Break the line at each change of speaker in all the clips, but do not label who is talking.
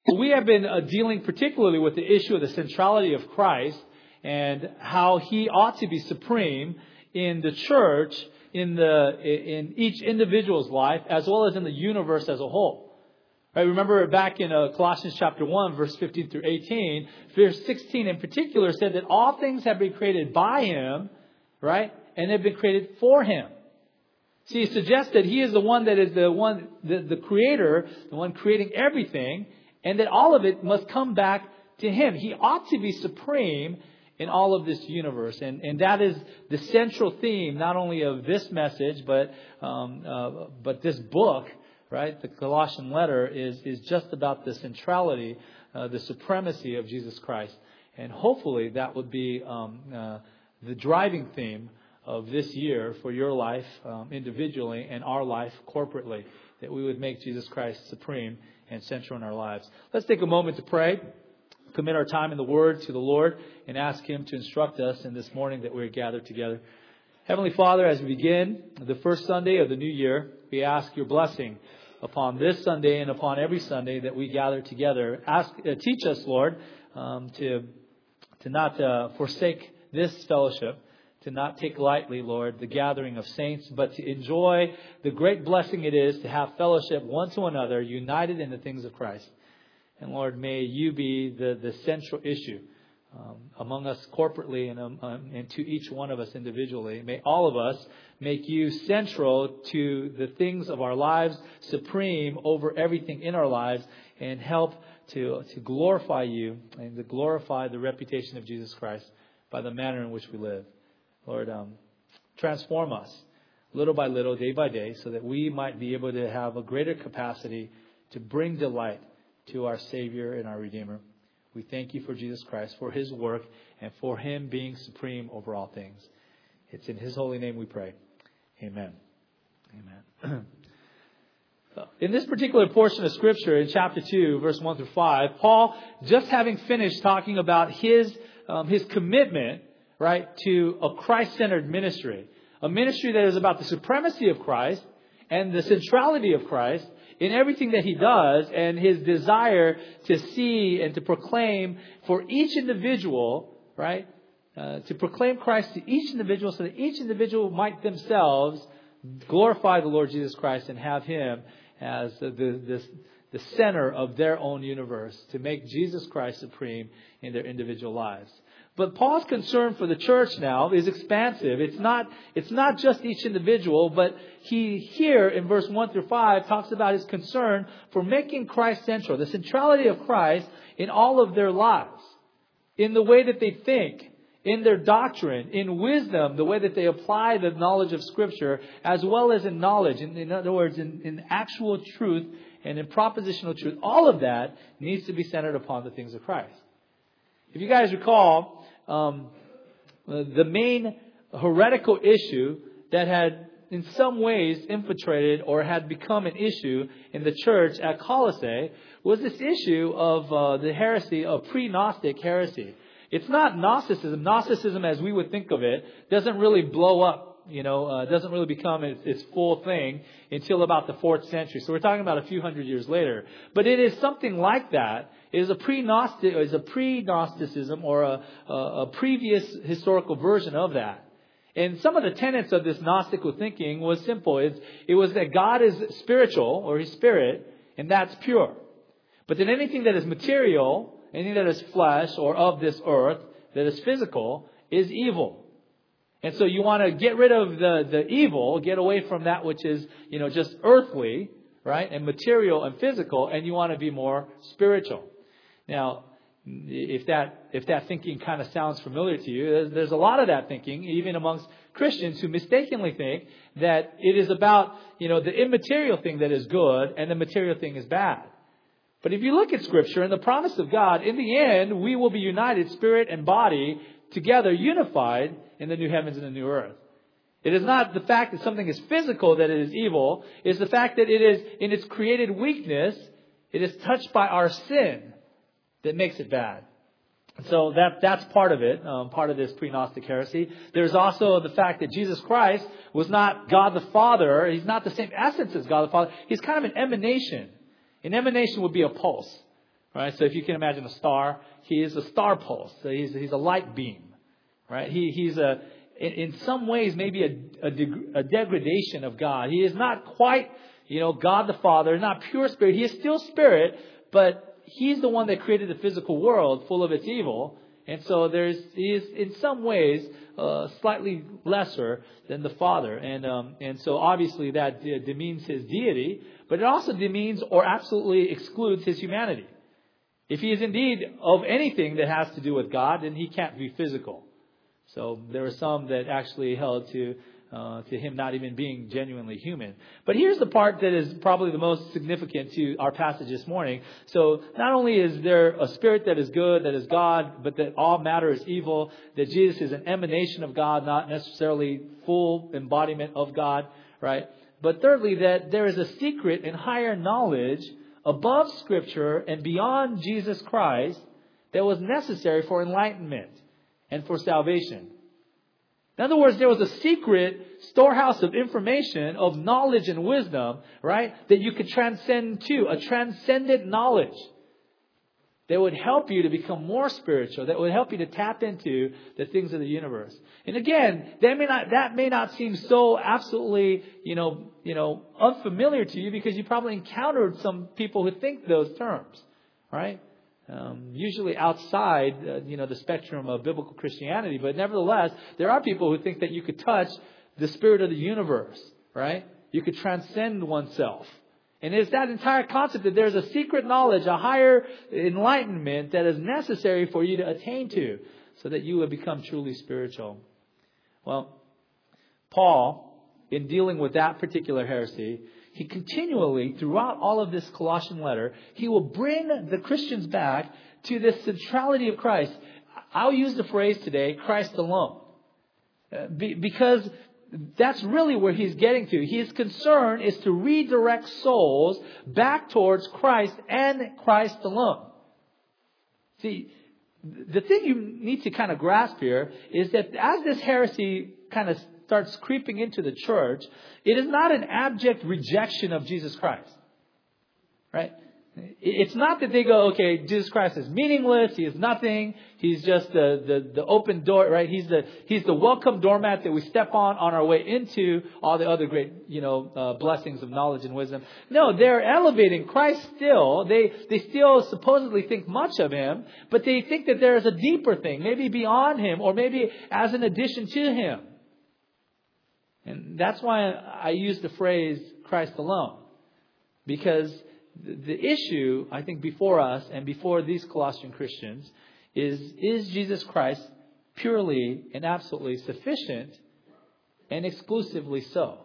We have been dealing particularly with the issue of the centrality of Christ and how He ought to be supreme in the church, in each individual's life, as well as in the universe as a whole. Right? Remember back in Colossians chapter 1, verse 15 through 18, verse 16 in particular said that all things have been created by Him, right? And they've been created for Him. See, it suggests that He is the one that is the creator, the one creating everything, and that all of it must come back to Him. He ought to be supreme in all of this universe. And that is the central theme, not only of this message, but this book, right? The Colossian letter is just about the centrality, the supremacy of Jesus Christ. And hopefully that would be the driving theme of this year for your life individually and our life corporately, that we would make Jesus Christ supreme and central in our lives. Let's take a moment to pray, commit our time in the Word to the Lord, and ask Him to instruct us in this morning that we're gathered together. Heavenly Father, as we begin the first Sunday of the new year, we ask Your blessing upon this Sunday and upon every Sunday that we gather together. Teach us, Lord, to not forsake this fellowship, to not take lightly, Lord, the gathering of saints, but to enjoy the great blessing it is to have fellowship one to another, united in the things of Christ. And Lord, may You be the central issue among us corporately and to each one of us individually. May all of us make You central to the things of our lives, supreme over everything in our lives, and help to glorify You and to glorify the reputation of Jesus Christ by the manner in which we live. Lord, transform us little by little, day by day, so that we might be able to have a greater capacity to bring delight to our Savior and our Redeemer. We thank You for Jesus Christ, for His work, and for Him being supreme over all things. It's in His holy name we pray. Amen. Amen. In this particular portion of Scripture, in chapter 2, verse 1 through 5, Paul, just having finished talking about his commitment, right, to a Christ-centered ministry. A ministry that is about the supremacy of Christ and the centrality of Christ in everything that He does, and His desire to see and to proclaim for each individual, right, to proclaim Christ to each individual so that each individual might themselves glorify the Lord Jesus Christ and have Him as the center of their own universe, to make Jesus Christ supreme in their individual lives. But Paul's concern for the church now is expansive. It's not just each individual, but he here in verse 1 through 5 talks about his concern for making Christ central, the centrality of Christ in all of their lives, in the way that they think, in their doctrine, in wisdom, the way that they apply the knowledge of Scripture, as well as in knowledge. In other words, in actual truth and in propositional truth. All of that needs to be centered upon the things of Christ. If you guys recall, the main heretical issue that had in some ways infiltrated or had become an issue in the church at Colossae was this issue of the heresy of pre-Gnostic heresy. It's not Gnosticism. Gnosticism, as we would think of it, doesn't really blow up. Doesn't really become its full thing until about the 4th century. So we're talking about a few hundred years later. But it is something like that. It is a pre-Gnosticism or a previous historical version of that. And some of the tenets of this Gnostical thinking was simple. It was that God is spiritual, or His Spirit, and that's pure. But then anything that is material, anything that is flesh or of this earth, that is physical, is evil. And so you want to get rid of the evil, get away from that which is, just earthly, right, and material and physical, and you want to be more spiritual. Now, if that thinking kind of sounds familiar to you, there's a lot of that thinking, even amongst Christians who mistakenly think that it is about, the immaterial thing that is good and the material thing is bad. But if you look at Scripture and the promise of God, in the end, we will be united, spirit and body, together, unified in the new heavens and the new earth. It is not the fact that something is physical that it is evil. It is the fact that it is, in its created weakness, it is touched by our sin that makes it bad. So that's part of it, part of this pre-Gnostic heresy. There's also the fact that Jesus Christ was not God the Father. He's not the same essence as God the Father. He's kind of an emanation. An emanation would be a pulse. right? So if you can imagine a star, he is a star pulse. So he's a light beam, right? He's in some ways maybe a degradation of God. He is not quite, God the Father, not pure spirit. He is still spirit, but he's the one that created the physical world full of its evil. And so he is in some ways slightly lesser than the Father. And so obviously that demeans his deity, but it also demeans or absolutely excludes his humanity. If he is indeed of anything that has to do with God, then he can't be physical. So there are some that actually held to him not even being genuinely human. But here's the part that is probably the most significant to our passage this morning. So not only is there a spirit that is good, that is God, but that all matter is evil, that Jesus is an emanation of God, not necessarily full embodiment of God, right? But thirdly, that there is a secret and higher knowledge above Scripture and beyond Jesus Christ that was necessary for enlightenment and for salvation. In other words, there was a secret storehouse of information, of knowledge and wisdom, right, that you could transcend to, a transcendent knowledge that would help you to become more spiritual, that would help you to tap into the things of the universe. And again, that may not seem so absolutely, unfamiliar to you, because you probably encountered some people who think those terms, right? Usually outside, the spectrum of biblical Christianity. But nevertheless, there are people who think that you could touch the spirit of the universe, right? You could transcend oneself. And it's that entire concept that there's a secret knowledge, a higher enlightenment that is necessary for you to attain to so that you will become truly spiritual. Well, Paul, in dealing with that particular heresy, he continually, throughout all of this Colossian letter, he will bring the Christians back to this centrality of Christ. I'll use the phrase today, Christ alone. Because that's really where he's getting to. His concern is to redirect souls back towards Christ and Christ alone. See, the thing you need to kind of grasp here is that as this heresy kind of starts creeping into the church, it is not an abject rejection of Jesus Christ. Right? It's not that they go, okay, Jesus Christ is meaningless, he is nothing, he's just the open door, right? He's the welcome doormat that we step on our way into all the other great, blessings of knowledge and wisdom. No, they're elevating Christ still. They still supposedly think much of him, but they think that there is a deeper thing, maybe beyond him, or maybe as an addition to him. And that's why I use the phrase Christ alone. Because the issue, I think, before us and before these Colossian Christians is Jesus Christ purely and absolutely sufficient and exclusively so?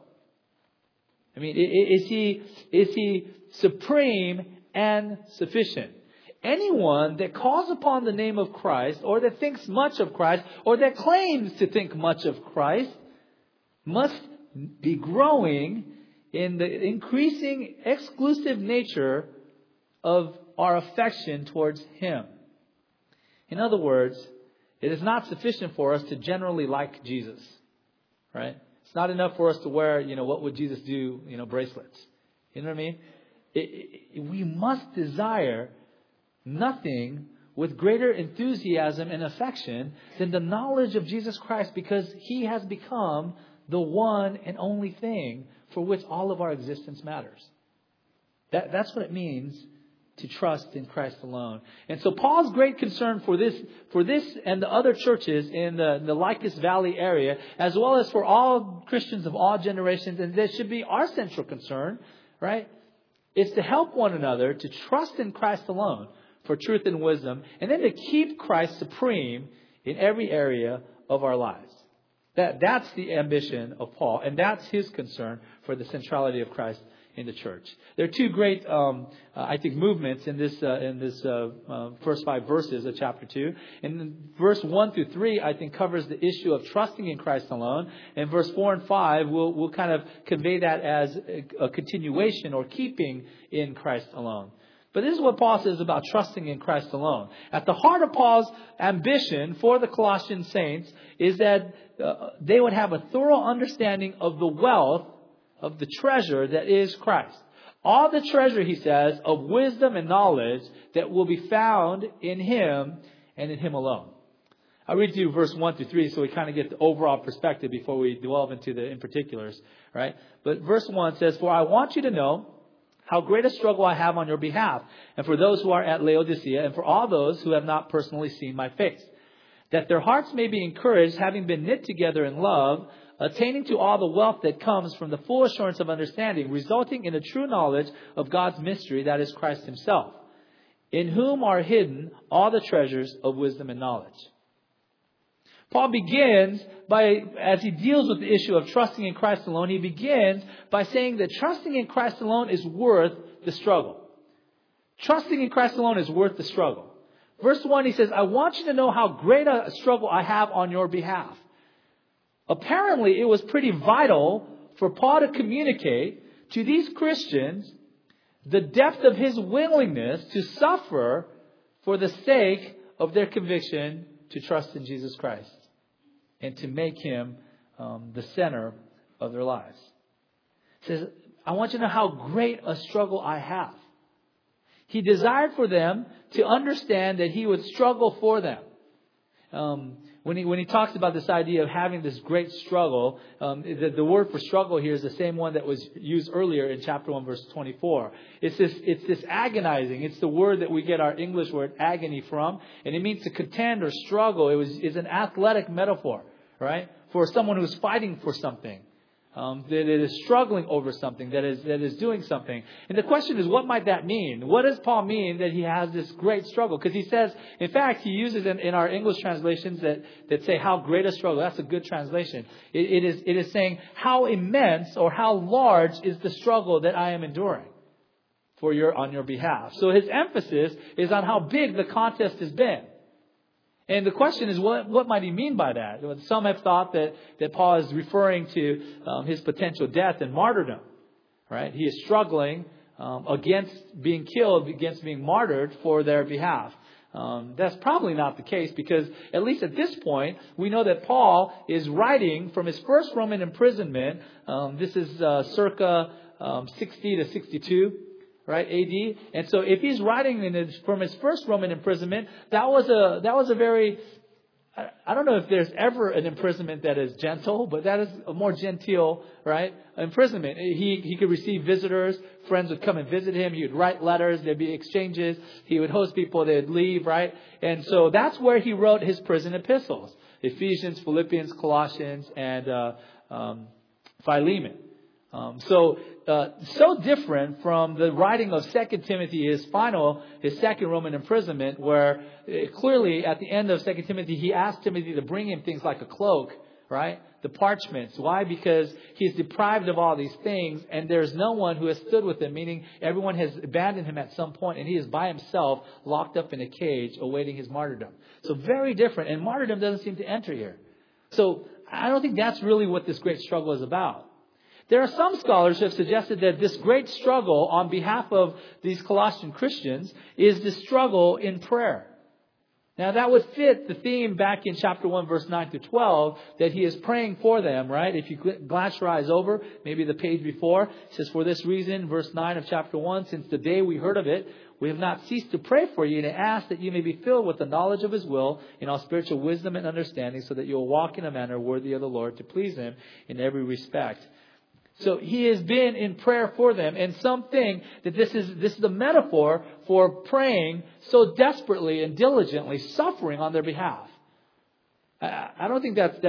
I mean, is he supreme and sufficient? Anyone that calls upon the name of Christ, or that thinks much of Christ, or that claims to think much of Christ, must be growing in the increasing exclusive nature of our affection towards him. In other words, it is not sufficient for us to generally like Jesus, right? It's not enough for us to wear, what would Jesus do, bracelets. You know what I mean? We must desire nothing with greater enthusiasm and affection than the knowledge of Jesus Christ, because he has become the one and only thing for which all of our existence matters. That's what it means to trust in Christ alone. And so Paul's great concern for this and the other churches in the Lycus Valley area, as well as for all Christians of all generations, and this should be our central concern, right? Is to help one another to trust in Christ alone for truth and wisdom, and then to keep Christ supreme in every area of our lives. That's the ambition of Paul, and that's his concern for the centrality of Christ in the church. There are two great, I think, movements in this first 5 verses of chapter 2. And verse 1 through 3, I think, covers the issue of trusting in Christ alone. And verse 4 and 5 will kind of convey that as a continuation or keeping in Christ alone. But this is what Paul says about trusting in Christ alone. At the heart of Paul's ambition for the Colossian saints is that they would have a thorough understanding of the wealth of the treasure that is Christ. All the treasure, he says, of wisdom and knowledge that will be found in him and in him alone. I'll read to you verse 1 through 3 so we kind of get the overall perspective before we delve into the in particulars, right? But verse 1 says, "For I want you to know how great a struggle I have on your behalf, and for those who are at Laodicea, and for all those who have not personally seen my face, that their hearts may be encouraged, having been knit together in love, attaining to all the wealth that comes from the full assurance of understanding, resulting in a true knowledge of God's mystery, that is Christ himself, in whom are hidden all the treasures of wisdom and knowledge." Paul begins by, as he deals with the issue of trusting in Christ alone, he begins by saying that trusting in Christ alone is worth the struggle. Trusting in Christ alone is worth the struggle. Verse 1, he says, "I want you to know how great a struggle I have on your behalf." Apparently, it was pretty vital for Paul to communicate to these Christians the depth of his willingness to suffer for the sake of their conviction to trust in Jesus Christ and to make him the center of their lives. He says, "I want you to know how great a struggle I have." He desired for them to understand that he would struggle for them. When he talks about this idea of having this great struggle, the word for struggle here is the same one that was used earlier in chapter 1, verse 24. It's this agonizing. It's the word that we get our English word agony from, and it means to contend or struggle. It's an athletic metaphor, right, for someone who's fighting for something. That is struggling over something, that is doing something. And the question is, what might that mean? What does Paul mean that he has this great struggle? Because he says, in fact, he uses in our English translations that say how great a struggle. That's a good translation. It is saying how immense or how large is the struggle that I am enduring on your behalf. So his emphasis is on how big the contest has been. And the question is, what might he mean by that? Some have thought that Paul is referring to his potential death and martyrdom. Right? He is struggling against being killed, against being martyred for their behalf. That's probably not the case, because at least at this point, we know that Paul is writing from his first Roman imprisonment. This is circa 60 to 62. Right, AD. And so if he's writing from his first Roman imprisonment, that was a very, I don't know if there's ever an imprisonment that is gentle, but that is a more genteel, right, imprisonment. He could receive visitors. Friends would come and visit him. He would write letters. There'd be exchanges. He would host people. They'd leave, right? And so that's where he wrote his prison epistles: Ephesians, Philippians, Colossians, and Philemon. So different from the writing of 2 Timothy, his second Roman imprisonment, where clearly at the end of 2 Timothy, he asked Timothy to bring him things like a cloak, right? The parchments. Why? Because he's deprived of all these things, and there's no one who has stood with him, meaning everyone has abandoned him at some point, and he is by himself, locked up in a cage, awaiting his martyrdom. So very different, and martyrdom doesn't seem to enter here. So I don't think that's really what this great struggle is about. There are some scholars who have suggested that this great struggle on behalf of these Colossian Christians is the struggle in prayer. Now that would fit the theme back in chapter 1, verse 9 to 12, that he is praying for them, right? If you glance your eyes over, maybe the page before, it says, "For this reason," verse 9 of chapter 1, "since the day we heard of it, we have not ceased to pray for you and to ask that you may be filled with the knowledge of his will in all spiritual wisdom and understanding, so that you will walk in a manner worthy of the Lord, to please him in every respect." So he has been in prayer for them, and some think that this is a metaphor for praying so desperately and diligently, suffering on their behalf. I don't think that's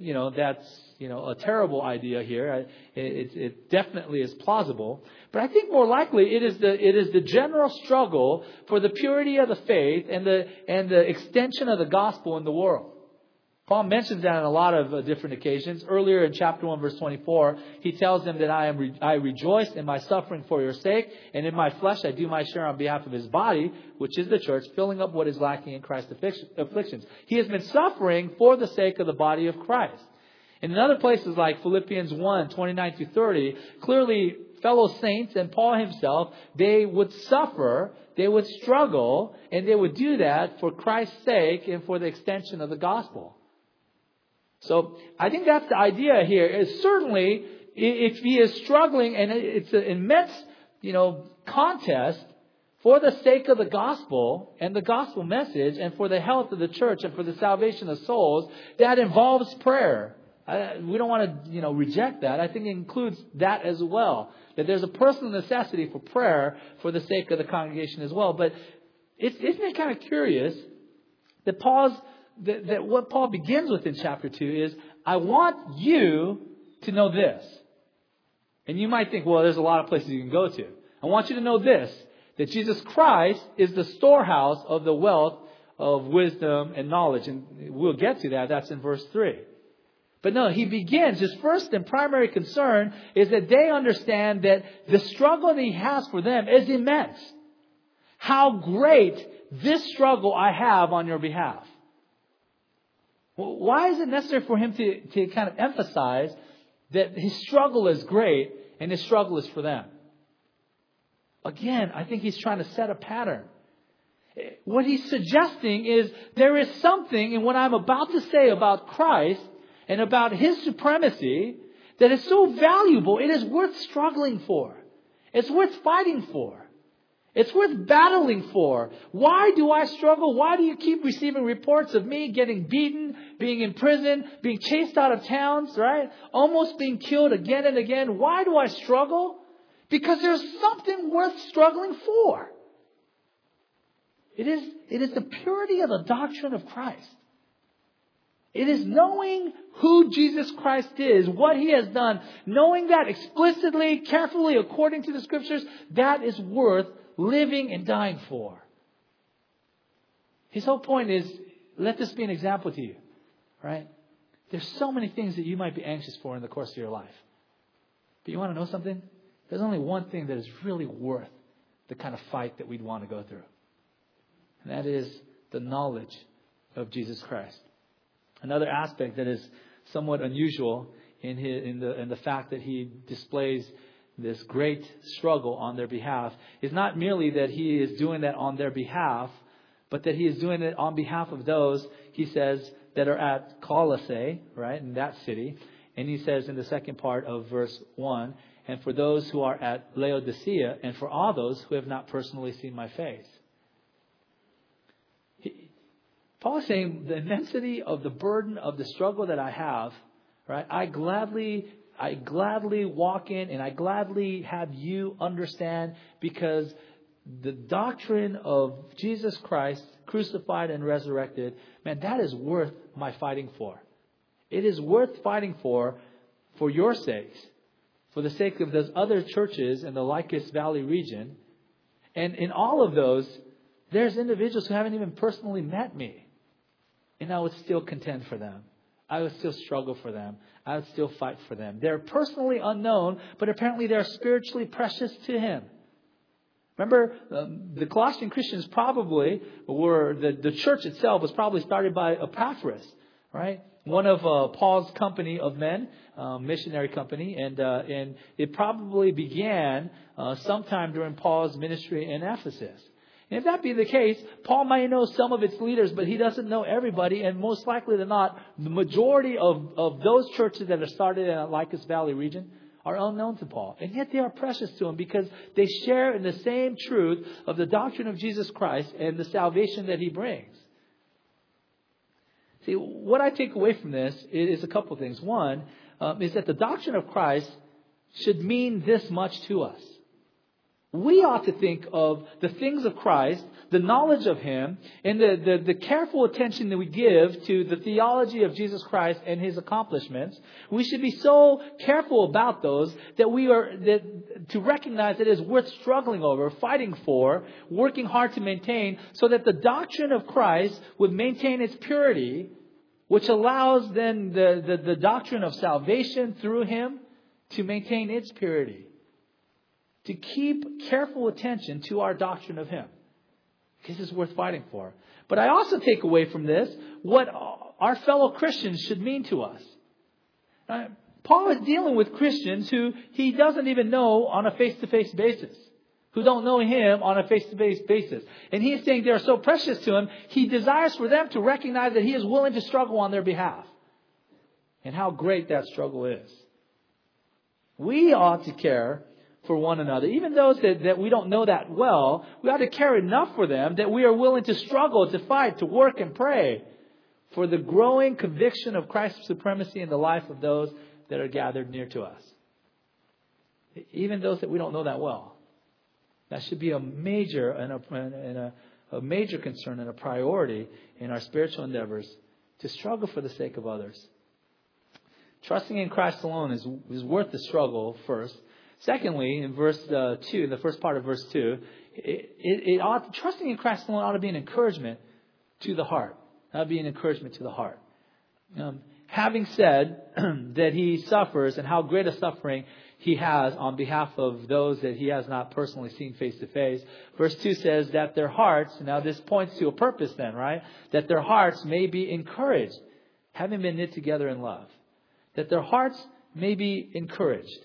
a terrible idea here. It definitely is plausible, but I think more likely it is the general struggle for the purity of the faith and the extension of the gospel in the world. Paul mentions that on a lot of different occasions. Earlier in chapter 1, verse 24, he tells them that I rejoice in my suffering for your sake, and in my flesh I do my share on behalf of his body, which is the church, filling up what is lacking in Christ's afflictions. He has been suffering for the sake of the body of Christ. And in other places like Philippians 1, 29 through 30, clearly fellow saints and Paul himself, they would suffer, they would struggle, and they would do that for Christ's sake and for the extension of the gospel. So I think that's the idea here. Is certainly, if he is struggling, and it's an immense contest for the sake of the gospel and the gospel message and for the health of the church and for the salvation of souls, that involves prayer. We don't want to, reject that. I think it includes that as well. That there's a personal necessity for prayer for the sake of the congregation as well. But isn't it kind of curious that what Paul begins with in chapter 2 is, I want you to know this. And you might think, well, there's a lot of places you can go to. I want you to know this, that Jesus Christ is the storehouse of the wealth of wisdom and knowledge. And we'll get to that. That's in verse 3. But no, he begins, his first and primary concern is that they understand that the struggle that he has for them is immense. How great this struggle I have on your behalf. Well, why is it necessary for him to kind of emphasize that his struggle is great and his struggle is for them? Again, I think he's trying to set a pattern. What he's suggesting is there is something in what I'm about to say about Christ and about His supremacy that is so valuable, it is worth struggling for. It's worth fighting for. It's worth battling for. Why do I struggle? Why do you keep receiving reports of me getting beaten, being in prison, being chased out of towns, right? Almost being killed again and again. Why do I struggle? Because there's something worth struggling for. It is the purity of the doctrine of Christ. It is knowing who Jesus Christ is, what He has done, knowing that explicitly, carefully, according to the Scriptures, that is worth living and dying for. His whole point is, let this be an example to you, right? There's so many things that you might be anxious for in the course of your life. But you want to know something? There's only one thing that is really worth the kind of fight that we'd want to go through. And that is the knowledge of Jesus Christ. Another aspect that is somewhat unusual in the fact that he displays this great struggle on their behalf is not merely that he is doing that on their behalf, but that he is doing it on behalf of those, he says, that are at Colossae, right, in that city. And he says in the second part of verse 1, and for those who are at Laodicea, and for all those who have not personally seen my face. Paul is saying the immensity of the burden of the struggle that I have, right? I gladly walk in and I gladly have you understand, because the doctrine of Jesus Christ crucified and resurrected, man, that is worth my fighting for. It is worth fighting for your sakes, for the sake of those other churches in the Lycus Valley region. And in all of those, there's individuals who haven't even personally met me. And I would still contend for them. I would still struggle for them. I would still fight for them. They're personally unknown, but apparently they're spiritually precious to Him. Remember, the Colossian Christians probably were, the church itself was probably started by Epaphras, right? One of Paul's company of men, missionary company, and it probably began sometime during Paul's ministry in Ephesus. And if that be the case, Paul might know some of its leaders, but he doesn't know everybody. And most likely than not, the majority of those churches that are started in the Lycus Valley region are unknown to Paul. And yet they are precious to him because they share in the same truth of the doctrine of Jesus Christ and the salvation that He brings. See, what I take away from this is a couple of things. One is that the doctrine of Christ should mean this much to us. We ought to think of the things of Christ, the knowledge of Him, and the careful attention that we give to the theology of Jesus Christ and His accomplishments. We should be so careful about those to recognize that it is worth struggling over, fighting for, working hard to maintain, so that the doctrine of Christ would maintain its purity, which allows then the doctrine of salvation through Him to maintain its purity. To keep careful attention to our doctrine of Him. This is worth fighting for. But I also take away from this what our fellow Christians should mean to us. Paul is dealing with Christians who he doesn't even know on a face-to-face basis. Who don't know him on a face-to-face basis. And he is saying they are so precious to him, he desires for them to recognize that he is willing to struggle on their behalf. And how great that struggle is. We ought to care for one another. Even those that we don't know that well, we ought to care enough for them that we are willing to struggle, to fight, to work and pray for the growing conviction of Christ's supremacy in the life of those that are gathered near to us. Even those that we don't know that well. That should be a major a major concern and a priority in our spiritual endeavors, to struggle for the sake of others. Trusting in Christ alone is worth the struggle first. Secondly, in verse 2, in the first part of verse 2, trusting in Christ alone ought to be an encouragement to the heart. That would be an encouragement to the heart. Having said that he suffers and how great a suffering he has on behalf of those that he has not personally seen face to face, verse 2 says that their hearts, now this points to a purpose then, right? That their hearts may be encouraged, having been knit together in love. That their hearts may be encouraged.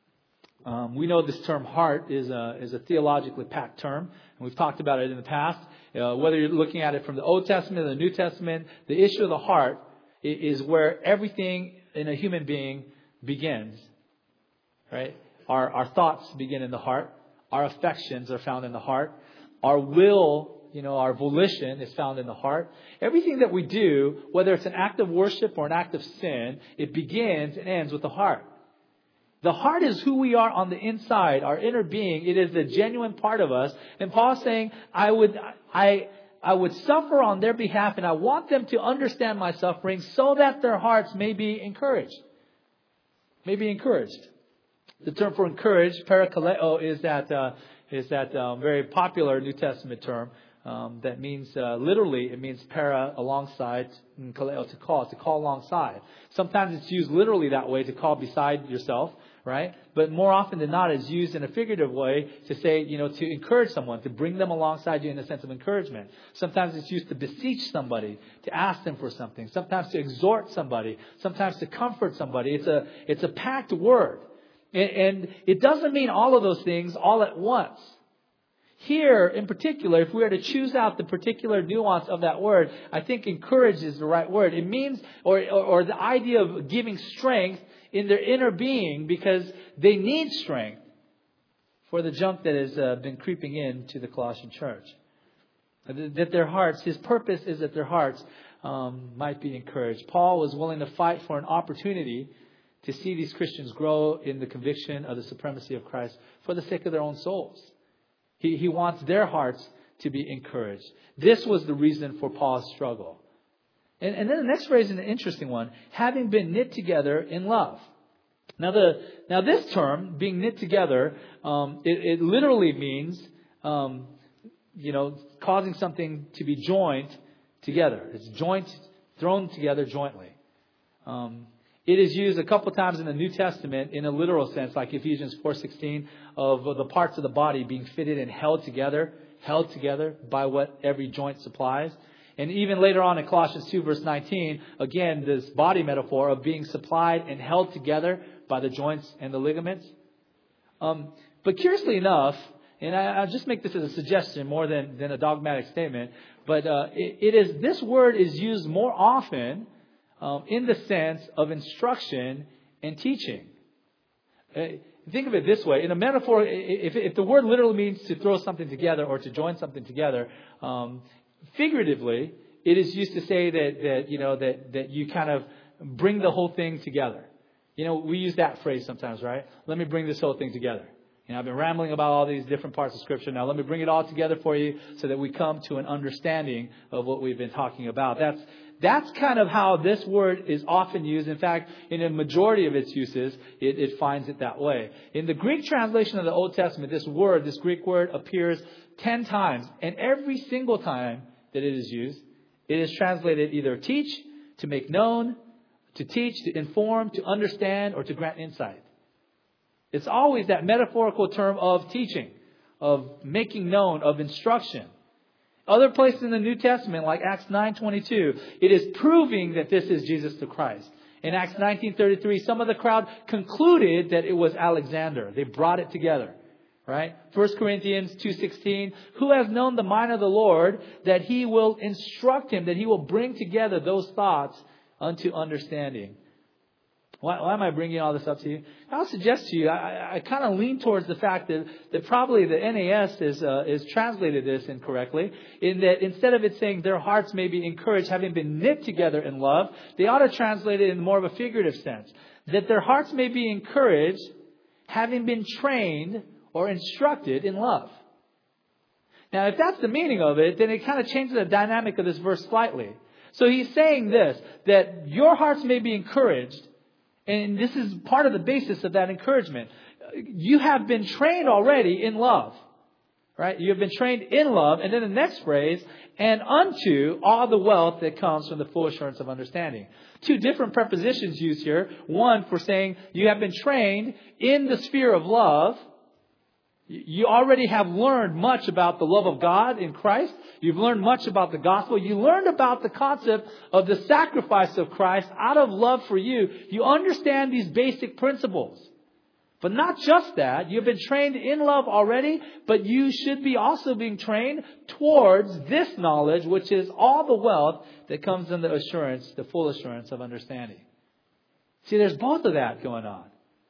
We know this term heart is a theologically packed term, and we've talked about it in the past. Whether you're looking at it from the Old Testament or the New Testament, the issue of the heart is where everything in a human being begins. Right? Our thoughts begin in the heart. Our affections are found in the heart. Our will, our volition is found in the heart. Everything that we do, whether it's an act of worship or an act of sin, it begins and ends with the heart. The heart is who we are on the inside, our inner being. It is the genuine part of us. And Paul's saying, I would suffer on their behalf, and I want them to understand my suffering so that their hearts may be encouraged. May be encouraged. The term for encouraged, parakaleo, is that very popular New Testament term that means, literally, it means para, alongside, and kaleo, to call alongside. Sometimes it's used literally that way, to call beside yourself, right? But more often than not, it's used in a figurative way to say, to encourage someone, to bring them alongside you in a sense of encouragement. Sometimes it's used to beseech somebody, to ask them for something. Sometimes to exhort somebody. Sometimes to comfort somebody. It's a packed word. And it doesn't mean all of those things all at once. Here, in particular, if we were to choose out the particular nuance of that word, I think encourage is the right word. It means, or the idea of giving strength in their inner being, because they need strength for the junk that has been creeping into the Colossian church. That their hearts, his purpose is that their hearts might be encouraged. Paul was willing to fight for an opportunity to see these Christians grow in the conviction of the supremacy of Christ for the sake of their own souls. He wants their hearts to be encouraged. This was the reason for Paul's struggle. And then the next phrase is an interesting one. Having been knit together in love. Now this term, being knit together, it literally means, causing something to be joined together. It's thrown together jointly. It is used a couple times in the New Testament in a literal sense, like Ephesians 4:16, of the parts of the body being fitted and held together by what every joint supplies. And even later on in Colossians 2 verse 19, again, this body metaphor of being supplied and held together by the joints and the ligaments. But curiously enough, and I'll just make this as a suggestion more than a dogmatic statement, but this word is used more often in the sense of instruction and teaching. Think of it this way. In a metaphor, if the word literally means to throw something together or to join something together, figuratively, it is used to say that you kind of bring the whole thing together. We use that phrase sometimes, right? Let me bring this whole thing together. I've been rambling about all these different parts of Scripture. Now let me bring it all together for you so that we come to an understanding of what we've been talking about. That's kind of how this word is often used. In fact, in a majority of its uses, it finds it that way. In the Greek translation of the Old Testament, this Greek word appears 10 times. And every single time that it is used, it is translated either teach, to make known, to teach, to inform, to understand, or to grant insight. It's always that metaphorical term of teaching, of making known, of instruction. Other places in the New Testament, like Acts 9:22, it is proving that this is Jesus the Christ. In Acts 19:33, some of the crowd concluded that it was Alexander. They brought it together, right? 1 Corinthians 2:16, who has known the mind of the Lord, that he will instruct him, that he will bring together those thoughts unto understanding. Why am I bringing all this up to you? I'll suggest to you, I kind of lean towards the fact that probably the NAS is translated this incorrectly, in that instead of it saying their hearts may be encouraged, having been knit together in love, they ought to translate it in more of a figurative sense. That their hearts may be encouraged, having been trained or instructed in love. Now, if that's the meaning of it, then it kind of changes the dynamic of this verse slightly. So he's saying this, that your hearts may be encouraged. And this is part of the basis of that encouragement. You have been trained already in love. Right? You have been trained in love. And then the next phrase, and unto all the wealth that comes from the full assurance of understanding. Two different prepositions used here. One for saying you have been trained in the sphere of love. You already have learned much about the love of God in Christ. You've learned much about the gospel. You learned about the concept of the sacrifice of Christ out of love for you. You understand these basic principles. But not just that. You've been trained in love already, but you should be also being trained towards this knowledge, which is all the wealth that comes in the assurance, the full assurance of understanding. See, there's both of that going on.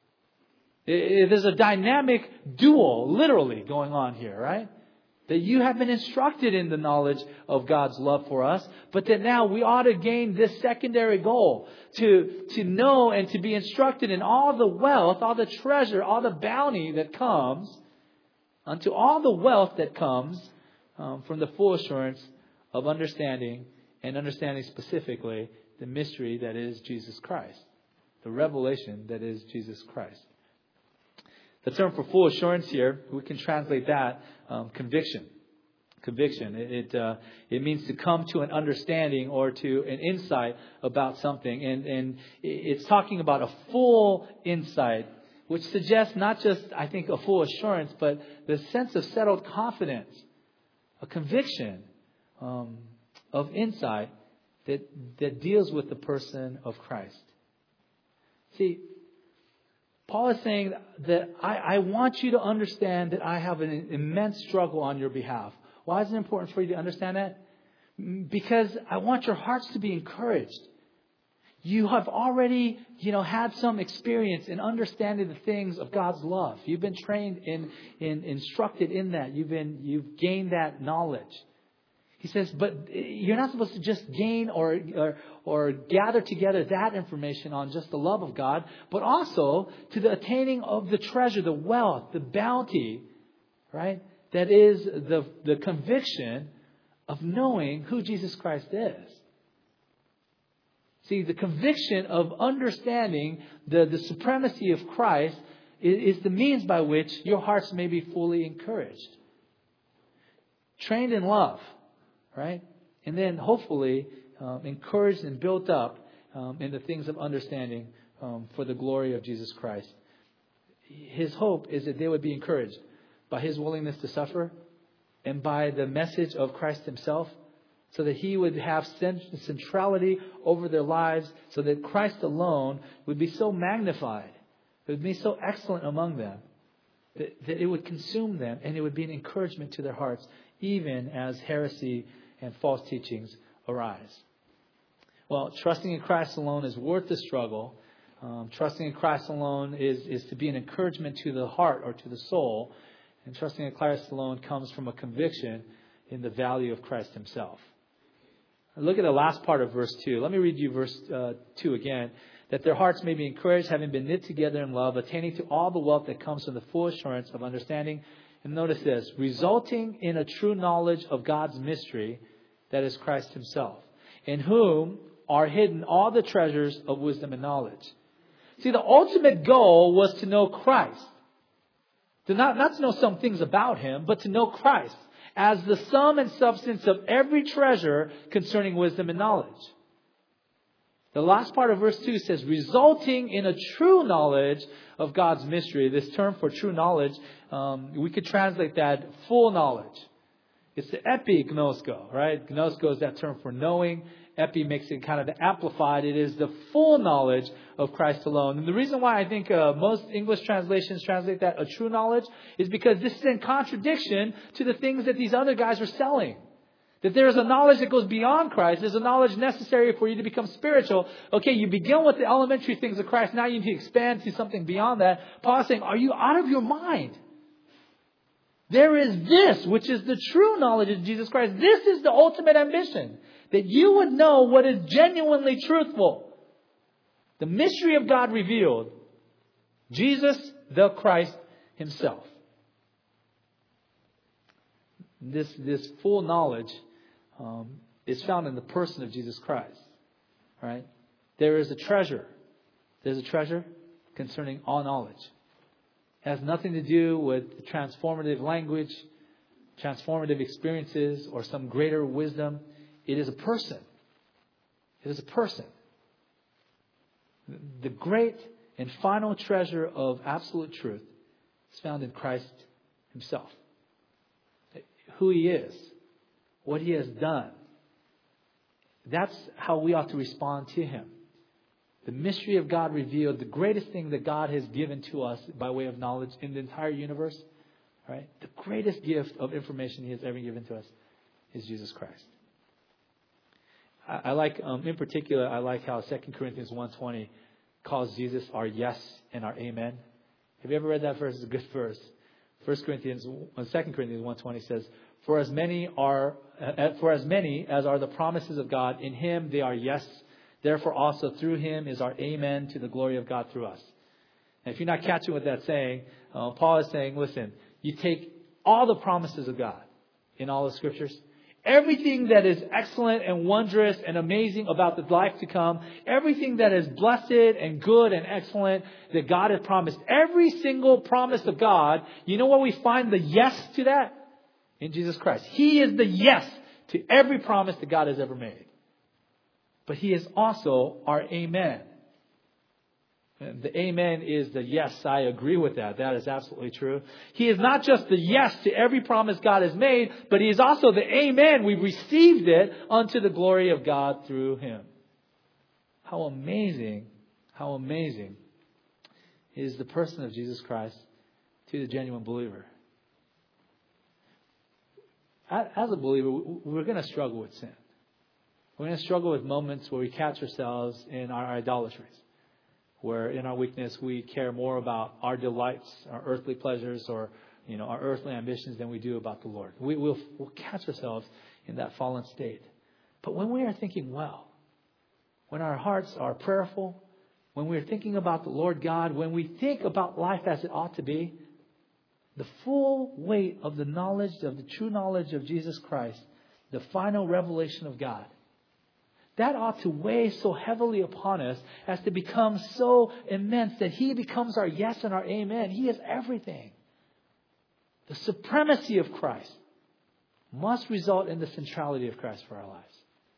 There's a dynamic dual, literally, going on here, right? That you have been instructed in the knowledge of God's love for us, but that now we ought to gain this secondary goal to know and to be instructed in all the wealth, all the treasure, all the bounty that comes, unto all the wealth that comes from the full assurance of understanding, and understanding specifically the mystery that is Jesus Christ, the revelation that is Jesus Christ. The term for full assurance here, we can translate that conviction. Conviction. It means to come to an understanding or to an insight about something. And it's talking about a full insight, which suggests not just, I think, a full assurance, but the sense of settled confidence, a conviction of insight that deals with the person of Christ. See, Paul is saying that I want you to understand that I have an immense struggle on your behalf. Why is it important for you to understand that? Because I want your hearts to be encouraged. You have already, had some experience in understanding the things of God's love. You've been trained instructed in that. You've gained that knowledge. He says, but you're not supposed to just gain or gather together that information on just the love of God, but also to the attaining of the treasure, the wealth, the bounty, right? That is the conviction of knowing who Jesus Christ is. See, the conviction of understanding the supremacy of Christ is the means by which your hearts may be fully encouraged. Trained in love. Right? And then hopefully encouraged and built up in the things of understanding for the glory of Jesus Christ. His hope is that they would be encouraged by His willingness to suffer and by the message of Christ Himself, so that He would have centrality over their lives, so that Christ alone would be so magnified, it would be so excellent among them, that it would consume them and it would be an encouragement to their hearts, even as heresy and false teachings arise. Well, trusting in Christ alone is worth the struggle. Trusting in Christ alone is to be an encouragement to the heart or to the soul. And trusting in Christ alone comes from a conviction in the value of Christ Himself. Look at the last part of verse 2. Let me read you verse 2 again. That their hearts may be encouraged, having been knit together in love, attaining to all the wealth that comes from the full assurance of understanding. And notice this, resulting in a true knowledge of God's mystery, that is Christ Himself, in whom are hidden all the treasures of wisdom and knowledge. See, the ultimate goal was to know Christ. Not to know some things about Him, but to know Christ as the sum and substance of every treasure concerning wisdom and knowledge. The last part of verse 2 says, resulting in a true knowledge of God's mystery. This term for true knowledge, we could translate that full knowledge. It's the epignosko, right? Gnosko is that term for knowing. Epi makes it kind of amplified. It is the full knowledge of Christ alone. And the reason why I think most English translations translate that a true knowledge is because this is in contradiction to the things that these other guys are selling. That there is a knowledge that goes beyond Christ. There's a knowledge necessary for you to become spiritual. Okay, you begin with the elementary things of Christ. Now you need to expand to something beyond that. Paul is saying, are you out of your mind? There is this, which is the true knowledge of Jesus Christ. This is the ultimate ambition. That you would know what is genuinely truthful. The mystery of God revealed. Jesus, the Christ Himself. This full knowledge is found in the person of Jesus Christ. Right? There is a treasure. There's a treasure concerning all knowledge. It has nothing to do with transformative language, transformative experiences, or some greater wisdom. It is a person. It is a person. The great and final treasure of absolute truth is found in Christ Himself. Who He is, what He has done. That's how we ought to respond to Him. The mystery of God revealed, the greatest thing that God has given to us by way of knowledge in the entire universe, right? The greatest gift of information He has ever given to us is Jesus Christ. I like, in particular, I like how 2 Corinthians 1:20 calls Jesus our yes and our amen. Have you ever read that verse? It's a good verse. 2 Corinthians 1:20 says, For as many as are the promises of God, in Him they are yes. Therefore also through Him is our amen to the glory of God through us. And if you're not catching what that's saying, Paul is saying, listen, you take all the promises of God in all the scriptures, everything that is excellent and wondrous and amazing about the life to come, everything that is blessed and good and excellent that God has promised, every single promise of God, you know where we find the yes to that? In Jesus Christ. He is the yes to every promise that God has ever made. But He is also our amen. And the amen is the yes, I agree with that. That is absolutely true. He is not just the yes to every promise God has made, but He is also the amen. We received it unto the glory of God through Him. How amazing is the person of Jesus Christ to the genuine believer. As a believer, we're going to struggle with sin. We're going to struggle with moments where we catch ourselves in our idolatries. Where in our weakness we care more about our delights, our earthly pleasures, or our earthly ambitions than we do about the Lord. We'll catch ourselves in that fallen state. But when we are thinking well, when our hearts are prayerful, when we're thinking about the Lord God, when we think about life as it ought to be, the full weight of the knowledge, of the true knowledge of Jesus Christ, the final revelation of God, that ought to weigh so heavily upon us as to become so immense that He becomes our yes and our amen. He is everything. The supremacy of Christ must result in the centrality of Christ for our lives.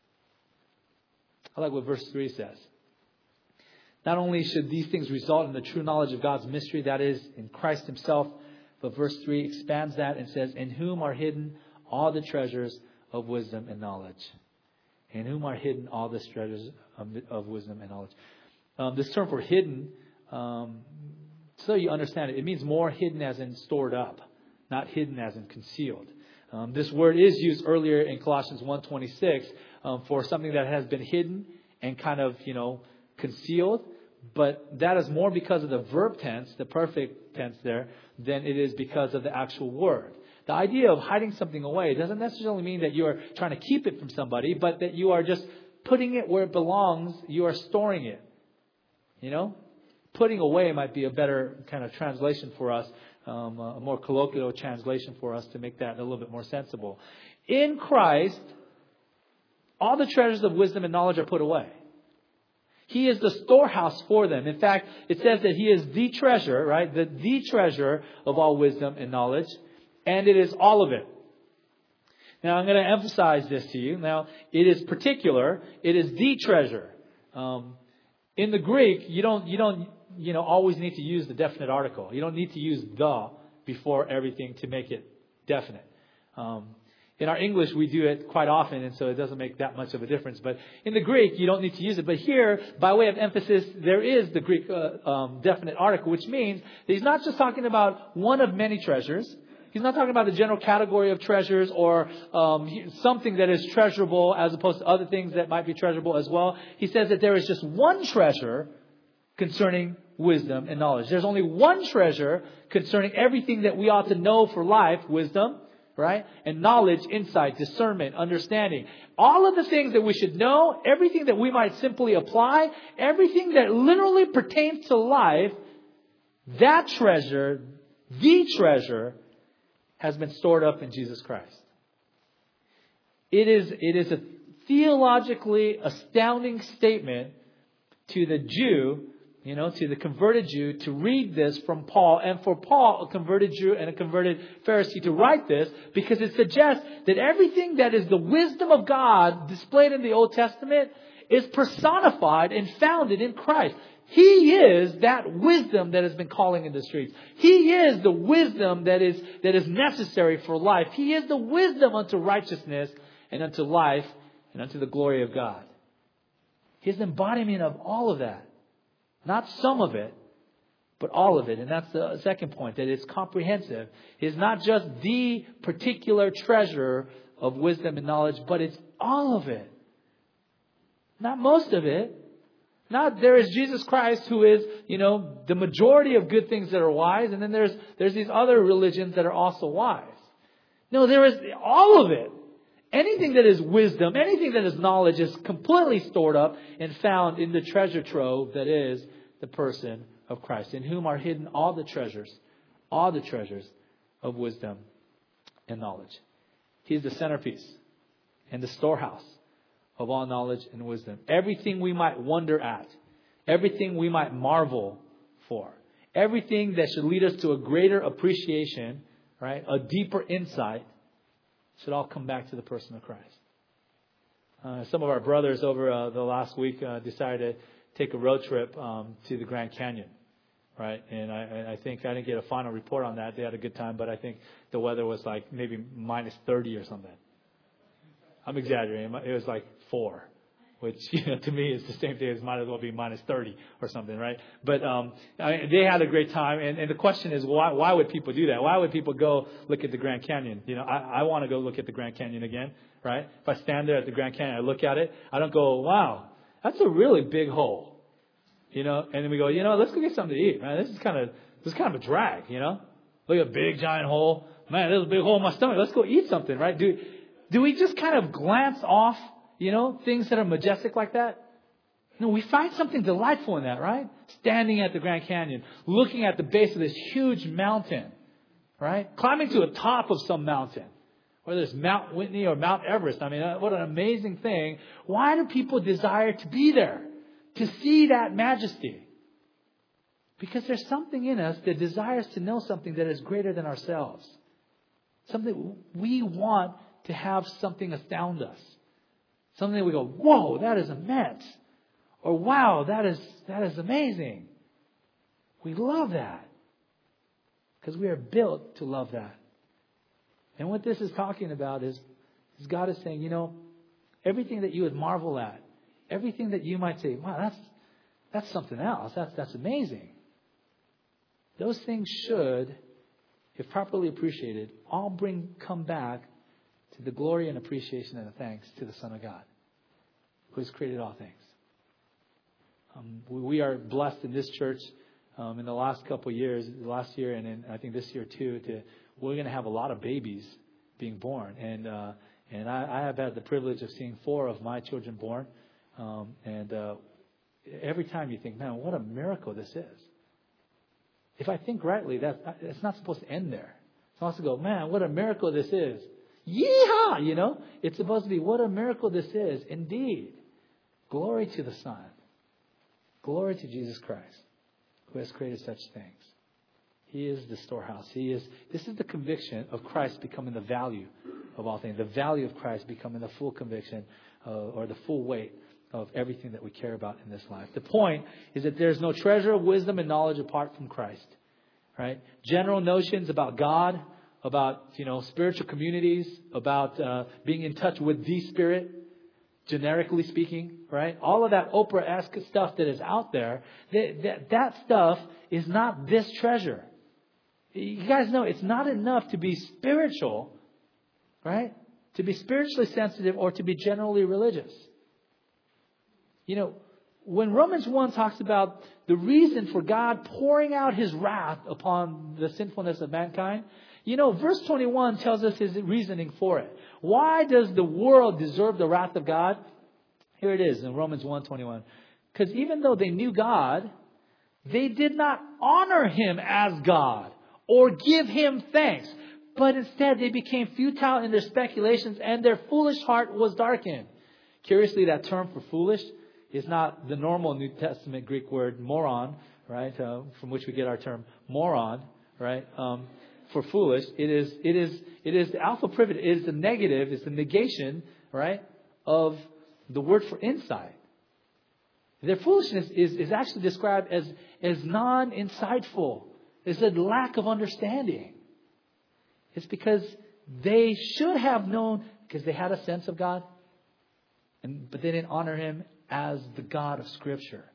I like what verse 3 says. Not only should these things result in the true knowledge of God's mystery, that is, in Christ Himself, but verse 3 expands that and says, in whom are hidden all the treasures of wisdom and knowledge. In whom are hidden all the treasures of wisdom and knowledge. This term for hidden, so you understand it, it means more hidden as in stored up, not hidden as in concealed. This word is used earlier in Colossians 1:26 for something that has been hidden and kind of, concealed. But that is more because of the verb tense, the perfect tense there, than it is because of the actual word. The idea of hiding something away doesn't necessarily mean that you are trying to keep it from somebody, but that you are just putting it where it belongs. You are storing it. Putting away might be a better kind of translation for us, a more colloquial translation for us to make that a little bit more sensible. In Christ, all the treasures of wisdom and knowledge are put away. He is the storehouse for them. In fact, it says that He is the treasure, right? The treasure of all wisdom and knowledge. And it is all of it. Now, I'm going to emphasize this to you. Now, it is particular. It is the treasure. In the Greek, you don't always need to use the definite article. You don't need to use the before everything to make it definite. In our English, we do it quite often, and so it doesn't make that much of a difference. But in the Greek, you don't need to use it. But here, by way of emphasis, there is the Greek definite article, which means that He's not just talking about one of many treasures. He's not talking about the general category of treasures or something that is treasurable as opposed to other things that might be treasurable as well. He says that there is just one treasure concerning wisdom and knowledge. There's only one treasure concerning everything that we ought to know for life, wisdom, right? And knowledge, insight, discernment, understanding. All of the things that we should know, everything that we might simply apply, everything that literally pertains to life, that treasure, the treasure, has been stored up in Jesus Christ. It is a theologically astounding statement to the Jew, to the converted Jew, to read this from Paul, and for Paul, a converted Jew and a converted Pharisee, to write this, because it suggests that everything that is the wisdom of God displayed in the Old Testament is personified and founded in Christ. He is that wisdom that has been calling in the streets. He is the wisdom that is necessary for life. He is the wisdom unto righteousness and unto life and unto the glory of God. His embodiment of all of that. Not some of it, but all of it. And that's the second point, that it's comprehensive. It's not just the particular treasure of wisdom and knowledge, but it's all of it. Not most of it. Not there is Jesus Christ, who is, the majority of good things that are wise, and then there's these other religions that are also wise. No, there is all of it. Anything that is wisdom, anything that is knowledge is completely stored up and found in the treasure trove that is the person of Christ, in whom are hidden all the treasures of wisdom and knowledge. He's the centerpiece and the storehouse of all knowledge and wisdom. Everything we might wonder at, everything we might marvel for, everything that should lead us to a greater appreciation, right, a deeper insight, should all come back to the person of Christ. Some of our brothers over the last week decided to take a road trip to the Grand Canyon, right? And I think I didn't get a final report on that. They had a good time, but I think the weather was like maybe minus 30 or something. I'm exaggerating. It was like 4, which to me is the same thing as might as well be minus 30 or something, right? But they had a great time, and the question is, why would people do that? Why would people go look at the Grand Canyon? I want to go look at the Grand Canyon again, right? If I stand there at the Grand Canyon, I look at it, I don't go, wow, that's a really big hole, and then we go, let's go get something to eat, man. This is kind of a drag, Look at a big giant hole, man. There's a big hole in my stomach. Let's go eat something, right? Do we just kind of glance off, things that are majestic like that? No, we find something delightful in that, right? Standing at the Grand Canyon, looking at the base of this huge mountain, right? Climbing to the top of some mountain, whether it's Mount Whitney or Mount Everest. I mean, what an amazing thing. Why do people desire to be there, to see that majesty? Because there's something in us that desires to know something that is greater than ourselves. Something we want to have something astound us. Something that we go, whoa, that is immense. Or wow, that is amazing. We love that. Because we are built to love that. And what this is talking about is God is saying, everything that you would marvel at, everything that you might say, wow, that's something else. That's amazing. Those things should, if properly appreciated, all come back to the glory and appreciation and the thanks to the Son of God, who has created all things. We are blessed in this church in the last couple of years, last year and I think this year too, we're going to have a lot of babies being born. And I have had the privilege of seeing 4 of my children born. Every time you think, man, what a miracle this is. If I think rightly, it's not supposed to end there. It's supposed to go, man, what a miracle this is. Yeehaw! It's supposed to be, what a miracle this is. Indeed. Glory to the Son. Glory to Jesus Christ, who has created such things. He is the storehouse. This is the conviction of Christ becoming the value of all things. The value of Christ becoming the full conviction or the full weight of everything that we care about in this life. The point is that there's no treasure of wisdom and knowledge apart from Christ. Right? General notions about God, about spiritual communities, about being in touch with the Spirit, generically speaking, right? All of that Oprah-esque stuff that is out there, that stuff is not this treasure. You guys know it's not enough to be spiritual, right? To be spiritually sensitive or to be generally religious. When Romans 1 talks about the reason for God pouring out His wrath upon the sinfulness of mankind, verse 21 tells us His reasoning for it. Why does the world deserve the wrath of God? Here it is in Romans 1:21. Because even though they knew God, they did not honor Him as God or give Him thanks. But instead they became futile in their speculations and their foolish heart was darkened. Curiously, that term for foolish is not the normal New Testament Greek word moron, right? From which we get our term moron, right? For foolish, it is the alpha privet. It is the negative, it's the negation, right, of the word for insight. Their foolishness is actually described as non-insightful. It's a lack of understanding. It's because they should have known, because they had a sense of God, but they didn't honor Him as the God of Scripture.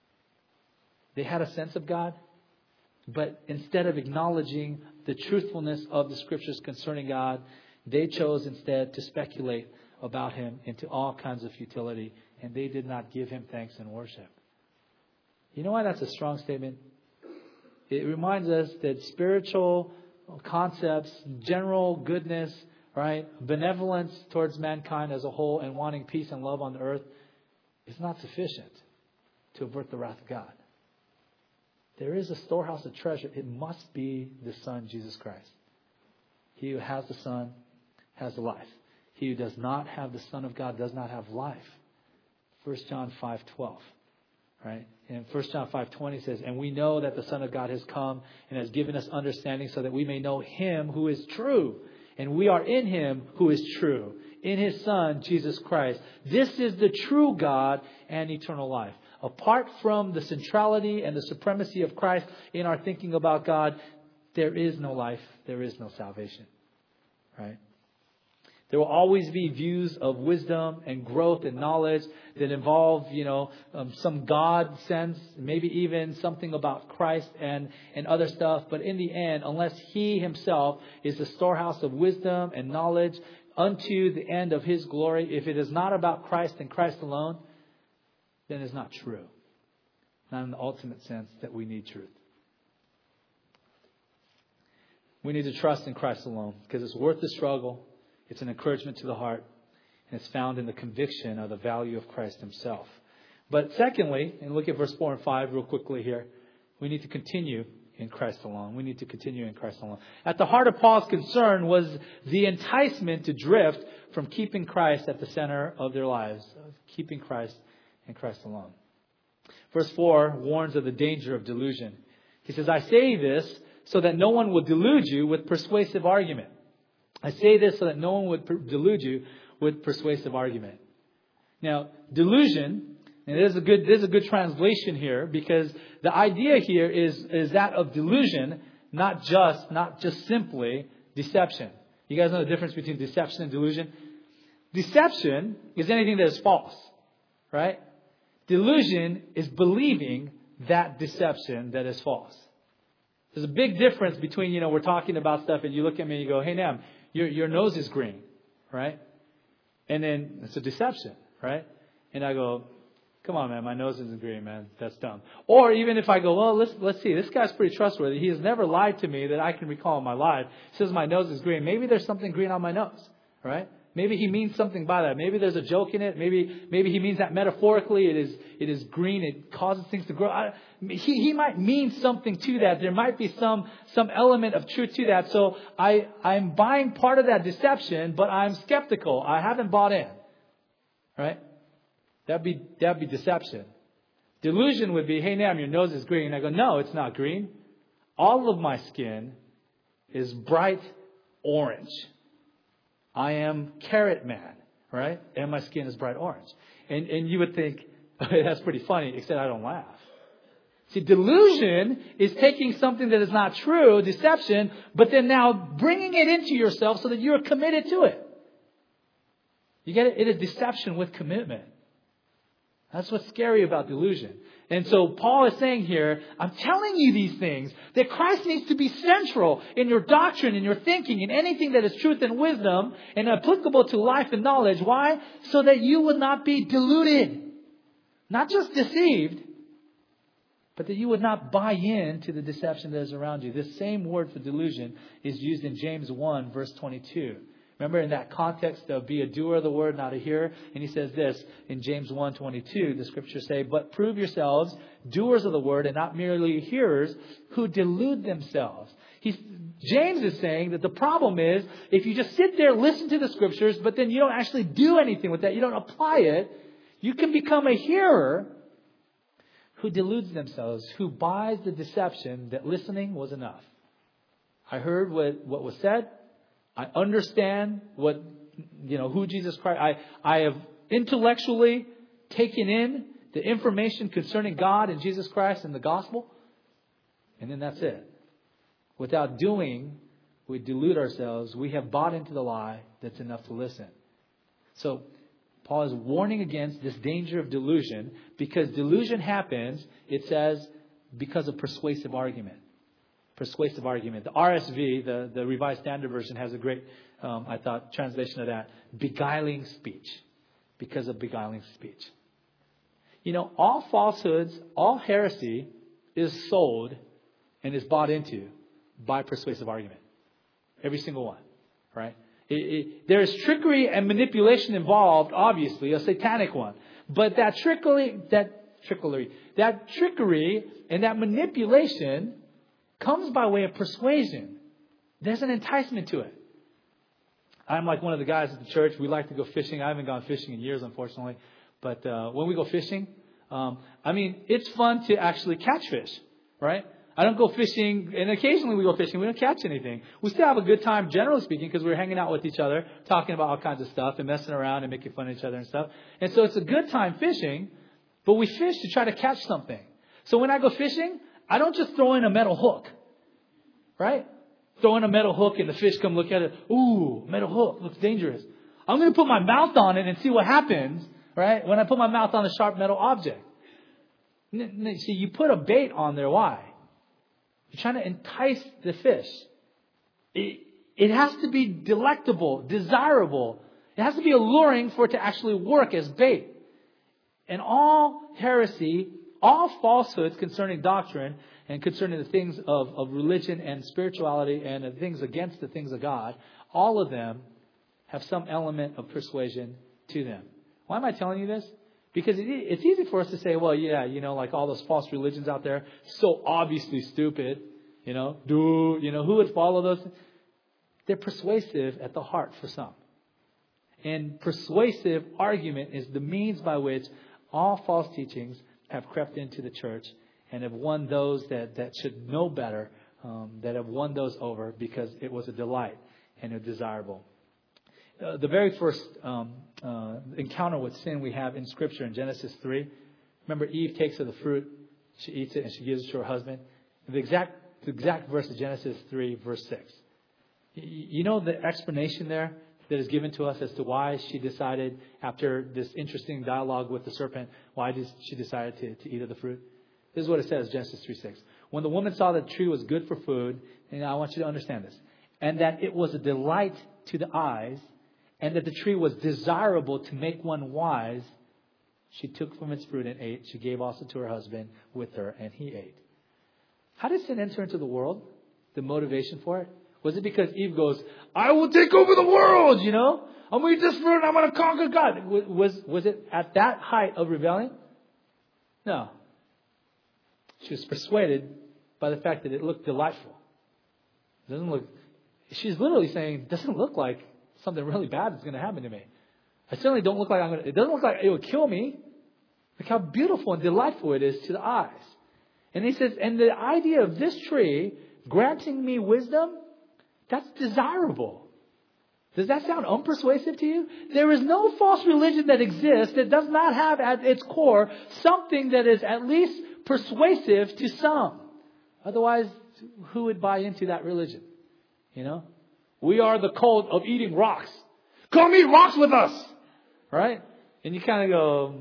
They had a sense of God, but instead of acknowledging the truthfulness of the Scriptures concerning God, they chose instead to speculate about Him into all kinds of futility, and they did not give Him thanks and worship. You know why that's a strong statement? It reminds us that spiritual concepts, general goodness, right, benevolence towards mankind as a whole, and wanting peace and love on the earth is not sufficient to avert the wrath of God. There is a storehouse of treasure. It must be the Son, Jesus Christ. He who has the Son has the life. He who does not have the Son of God does not have life. 1 John 5:12. Right? And 1 John 5:20 says, and we know that the Son of God has come and has given us understanding so that we may know Him who is true. And we are in Him who is true, in His Son, Jesus Christ. This is the true God and eternal life. Apart from the centrality and the supremacy of Christ in our thinking about God, there is no life, there is no salvation. Right? There will always be views of wisdom and growth and knowledge that involve, some God sense, maybe even something about Christ and other stuff. But in the end, unless He Himself is the storehouse of wisdom and knowledge unto the end of His glory, if it is not about Christ and Christ alone, then it's not true. Not in the ultimate sense that we need truth. We need to trust in Christ alone because it's worth the struggle. It's an encouragement to the heart, and it's found in the conviction of the value of Christ Himself. But secondly, and look at verse 4 and 5 real quickly here, we need to continue in Christ alone. We need to continue in Christ alone. At the heart of Paul's concern was the enticement to drift from keeping Christ at the center of their lives, keeping Christ and Christ alone. Verse 4 warns of the danger of delusion. He says, I say this so that no one will delude you with persuasive argument. I say this so that no one would delude you with persuasive argument. Now, delusion, and there's a good translation here, because the idea here is that of delusion, not just simply deception. You guys know the difference between deception and delusion? Deception is anything that is false, right? Delusion is believing that deception that is false. There's a big difference between, we're talking about stuff and you look at me and you go, hey, Nam, your nose is green, right? And then it's a deception, right? And I go, come on, man, my nose isn't green, man. That's dumb. Or even if I go, well, let's see, this guy's pretty trustworthy. He has never lied to me that I can recall in my life. He says my nose is green. Maybe there's something green on my nose, right? Maybe he means something by that. Maybe there's a joke in it. Maybe he means that metaphorically it is green. It causes things to grow. He might mean something to that. There might be some element of truth to that. So I'm buying part of that deception, but I'm skeptical. I haven't bought in. Right? That'd be deception. Delusion would be, hey, Nam, your nose is green. And I go, no, it's not green. All of my skin is bright orange. I am carrot man, right? And my skin is bright orange. And you would think, that's pretty funny, except I don't laugh. See, delusion is taking something that is not true, deception, but then now bringing it into yourself so that you're committed to it. You get it? It is deception with commitment. That's what's scary about delusion. And so Paul is saying here, I'm telling you these things, that Christ needs to be central in your doctrine, in your thinking, in anything that is truth and wisdom and applicable to life and knowledge. Why? So that you would not be deluded. Not just deceived, but that you would not buy into the deception that is around you. This same word for delusion is used in James 1, verse 22. Remember, in that context of be a doer of the word, not a hearer. And he says this in James 1:22, the scriptures say, but prove yourselves doers of the word and not merely hearers who delude themselves. James is saying that the problem is if you just sit there, listen to the scriptures, but then you don't actually do anything with that, you don't apply it, you can become a hearer who deludes themselves, who buys the deception that listening was enough. I heard what was said. I understand who Jesus Christ. I have intellectually taken in the information concerning God and Jesus Christ and the gospel. And then that's it. Without doing, we delude ourselves. We have bought into the lie that's enough to listen. So Paul is warning against this danger of delusion because delusion happens, it says, because of persuasive argument. Persuasive argument. The RSV, the Revised Standard Version, has a great, I thought, translation of that. Beguiling speech. Because of beguiling speech. All falsehoods, all heresy is sold and is bought into by persuasive argument. Every single one. Right? There is trickery and manipulation involved, obviously, a satanic one. But that trickery and that manipulation comes by way of persuasion. There's an enticement to it. I'm like one of the guys at the church. We like to go fishing. I haven't gone fishing in years, unfortunately. But when we go fishing, it's fun to actually catch fish, right? I don't go fishing, and occasionally we go fishing. We don't catch anything. We still have a good time, generally speaking, because we're hanging out with each other, talking about all kinds of stuff and messing around and making fun of each other and stuff. And so it's a good time fishing, but we fish to try to catch something. So when I go fishing, I don't just throw in a metal hook, right? Throw in a metal hook and the fish come look at it. Ooh, metal hook, looks dangerous. I'm going to put my mouth on it and see what happens, right? When I put my mouth on a sharp metal object. See, you put a bait on there. Why? You're trying to entice the fish. It has to be delectable, desirable. It has to be alluring for it to actually work as bait. And all heresy, all falsehoods concerning doctrine and concerning the things of religion and spirituality and the things against the things of God, all of them have some element of persuasion to them. Why am I telling you this? Because it's easy for us to say, well, yeah, like all those false religions out there, so obviously stupid, who would follow those? They're persuasive at the heart for some. And persuasive argument is the means by which all false teachings have crept into the church and have won those that should know better, that have won those over because it was a delight and a desirable. The very first encounter with sin we have in Scripture in Genesis 3. Remember, Eve takes of the fruit, she eats it, and she gives it to her husband. The exact verse of Genesis 3, verse 6. You know the explanation there that is given to us as to why she decided, after this interesting dialogue with the serpent, why did she decide to eat of the fruit? This is what it says, Genesis 3:6. When the woman saw that the tree was good for food, and I want you to understand this, and that it was a delight to the eyes, and that the tree was desirable to make one wise, she took from its fruit and ate. She gave also to her husband with her, and he ate. How did sin enter into the world? The motivation for it? Was it because Eve goes, I will take over the world, I'm going to eat this fruit and I'm going to conquer God. Was it at that height of rebellion? No. She was persuaded by the fact that it looked delightful. She's literally saying, it doesn't look like something really bad is going to happen to me. I certainly don't look like it doesn't look like it would kill me. Look how beautiful and delightful it is to the eyes. And he says, and the idea of this tree granting me wisdom, that's desirable. Does that sound unpersuasive to you? There is no false religion that exists that does not have at its core something that is at least persuasive to some. Otherwise, who would buy into that religion? We are the cult of eating rocks. Come eat rocks with us. Right? And you kind of go,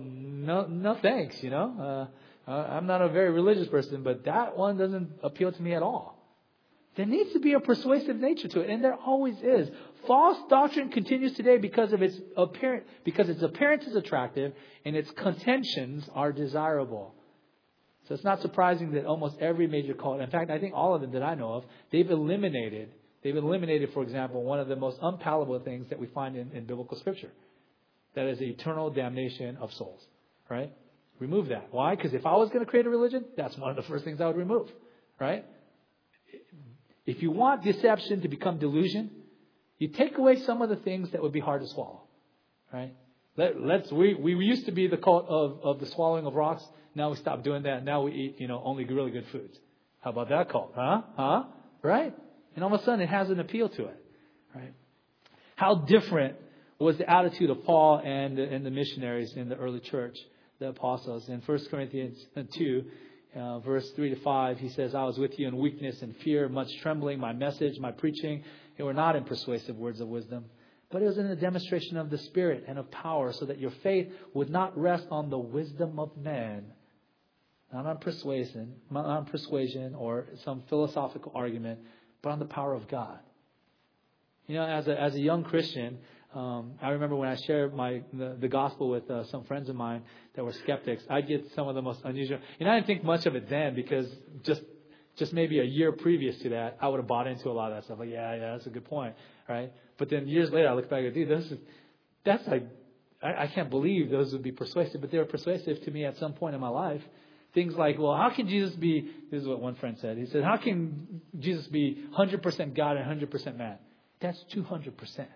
no thanks, I'm not a very religious person, but that one doesn't appeal to me at all. There needs to be a persuasive nature to it, and there always is. False doctrine continues today because its appearance is attractive and its contentions are desirable. So it's not surprising that almost every major cult, in fact, I think all of them that I know of, they've eliminated, for example, one of the most unpalatable things that we find in biblical scripture. That is the eternal damnation of souls. Right? Remove that. Why? Because if I was going to create a religion, that's one of the first things I would remove. Right? If you want deception to become delusion, you take away some of the things that would be hard to swallow. Right? We used to be the cult of the swallowing of rocks. Now we stopped doing that. Now we eat, only really good foods. How about that cult? Huh? Right? And all of a sudden it has an appeal to it. Right? How different was the attitude of Paul and the missionaries in the early church, the apostles. In 1 Corinthians 2, verse 3 to 5, he says, I was with you in weakness and fear, much trembling. My message, my preaching, they were not in persuasive words of wisdom, but it was in the demonstration of the Spirit and of power, so that your faith would not rest on the wisdom of man, not on persuasion or some philosophical argument, but on the power of God. As a young Christian, I remember when I shared the gospel with some friends of mine that were skeptics, I get some of the most unusual. I didn't think much of it then, because just maybe a year previous to that, I would have bought into a lot of that stuff. Like, yeah, that's a good point, right? But then years later, I look back and go, dude, that's like, I can't believe those would be persuasive, but they were persuasive to me at some point in my life. Things like, well, how can Jesus be, this is what one friend said. He said, how can Jesus be 100% God and 100% man? That's 200%.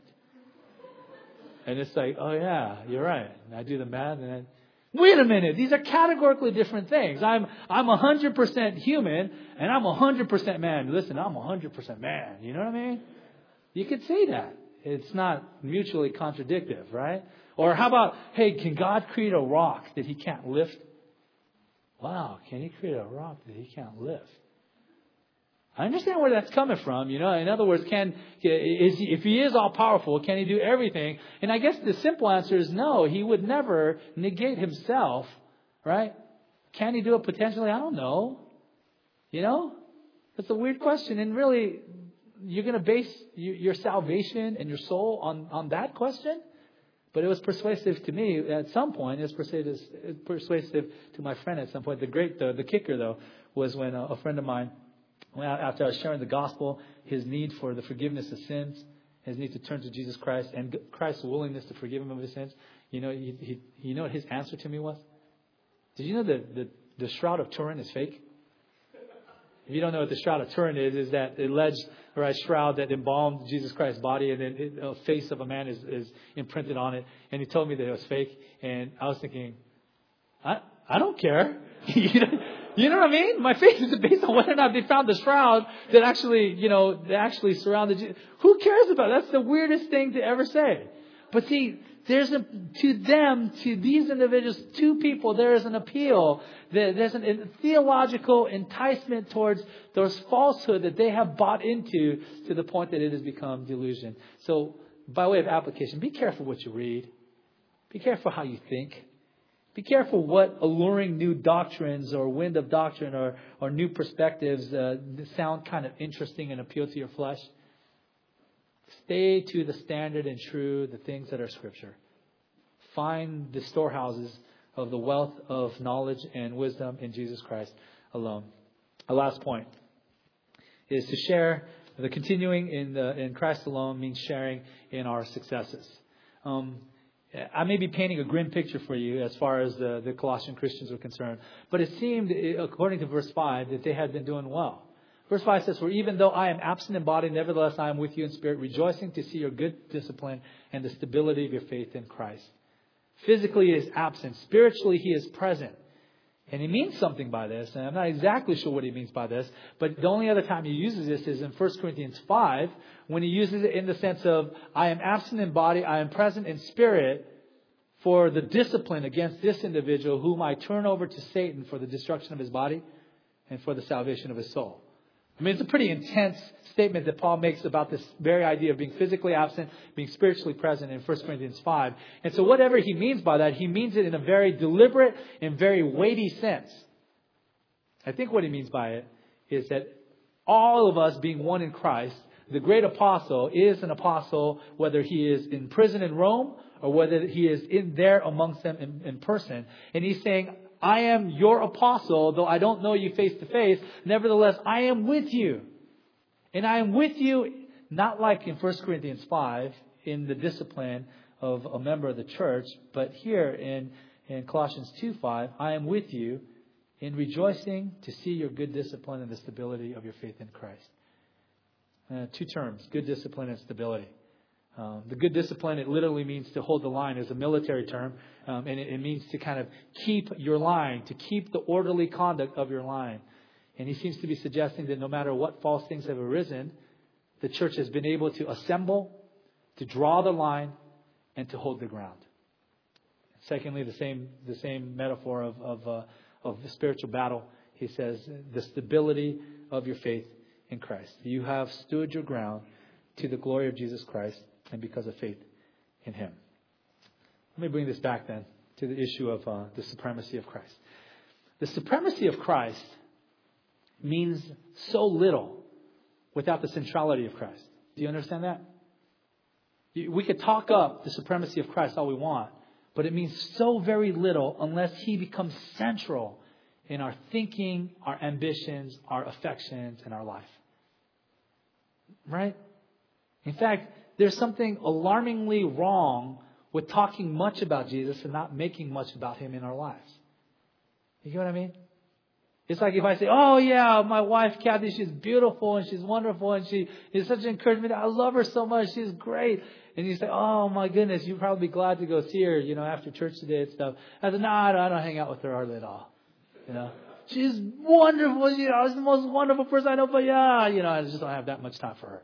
And it's like, oh yeah, you're right. And I do the math and then, wait a minute, these are categorically different things. I'm 100% human and I'm 100% man. Listen, I'm 100% man. You know what I mean? You could say that. It's not mutually contradictory, right? Or how about, hey, can God create a rock that he can't lift? Wow, can he create a rock that he can't lift? I understand where that's coming from. In other words, if he is all powerful, can he do everything? And I guess the simple answer is no. He would never negate himself, right? Can he do it potentially? I don't know. That's a weird question. And really, you're going to base your salvation and your soul on that question? But it was persuasive to me at some point. It was persuasive to my friend at some point. The kicker, though, was when a friend of mine, after I was sharing the gospel, his need for the forgiveness of sins, his need to turn to Jesus Christ, and Christ's willingness to forgive him of his sins. You know what his answer to me was? Did you know that the Shroud of Turin is fake? If you don't know what the Shroud of Turin is that alleged shroud that embalmed Jesus Christ's body, and then a face of a man is imprinted on it. And he told me that it was fake. And I was thinking, I don't care. You know what I mean? My faith is based on whether or not they found the shroud that actually surrounded Jesus. Who cares about it? That's the weirdest thing to ever say. But see, to these individuals, two people, there is an appeal. There's a theological enticement towards those falsehood that they have bought into, to the point that it has become delusion. So, by way of application, be careful what you read. Be careful how you think. Be careful what alluring new doctrines or wind of doctrine or new perspectives sound kind of interesting and appeal to your flesh. Stay to the standard and true, the things that are Scripture. Find the storehouses of the wealth of knowledge and wisdom in Jesus Christ alone. A last point is to share. The continuing in Christ alone means sharing in our successes. I may be painting a grim picture for you as far as the Colossian Christians are concerned, but it seemed, according to verse 5, that they had been doing well. Verse 5 says, for even though I am absent in body, nevertheless I am with you in spirit, rejoicing to see your good discipline and the stability of your faith in Christ. Physically he is absent. Spiritually he is present. And he means something by this, and I'm not exactly sure what he means by this, but the only other time he uses this is in 1 Corinthians 5, when he uses it in the sense of, I am absent in body, I am present in spirit, for the discipline against this individual whom I turn over to Satan for the destruction of his body and for the salvation of his soul. I mean, it's a pretty intense statement that Paul makes about this very idea of being physically absent, being spiritually present in 1 Corinthians 5. And so whatever he means by that, he means it in a very deliberate and very weighty sense. I think what he means by it is that all of us being one in Christ, the great apostle is an apostle whether he is in prison in Rome or whether he is in there amongst them in person. And he's saying, I am your apostle, though I don't know you face to face. Nevertheless, I am with you. And I am with you, not like in 1 Corinthians 5, in the discipline of a member of the church, but here in Colossians 2:5, I am with you in rejoicing to see your good discipline and the stability of your faith in Christ. Two terms, good discipline and stability. The good discipline, it literally means to hold the line as a military term. And it means to kind of keep your line, to keep the orderly conduct of your line. And he seems to be suggesting that no matter what false things have arisen, the church has been able to assemble, to draw the line, and to hold the ground. Secondly, the same metaphor of the spiritual battle. He says the stability of your faith in Christ. You have stood your ground to the glory of Jesus Christ and because of faith in Him. Let me bring this back then to the issue of the supremacy of Christ. The supremacy of Christ means so little without the centrality of Christ. Do you understand that? We could talk up the supremacy of Christ all we want, but it means so very little unless He becomes central in our thinking, our ambitions, our affections, and our life. Right? In fact, there's something alarmingly wrong with talking much about Jesus and not making much about Him in our lives. You get what I mean? It's like if I say, oh yeah, my wife Kathy, she's beautiful and she's wonderful and she is such an encouragement. I love her so much. She's great. And you say, oh my goodness, you'd probably be glad to go see her, after church today and stuff. I said, no, I don't hang out with her hardly at all. She's wonderful. She's the most wonderful person I know. But I just don't have that much time for her.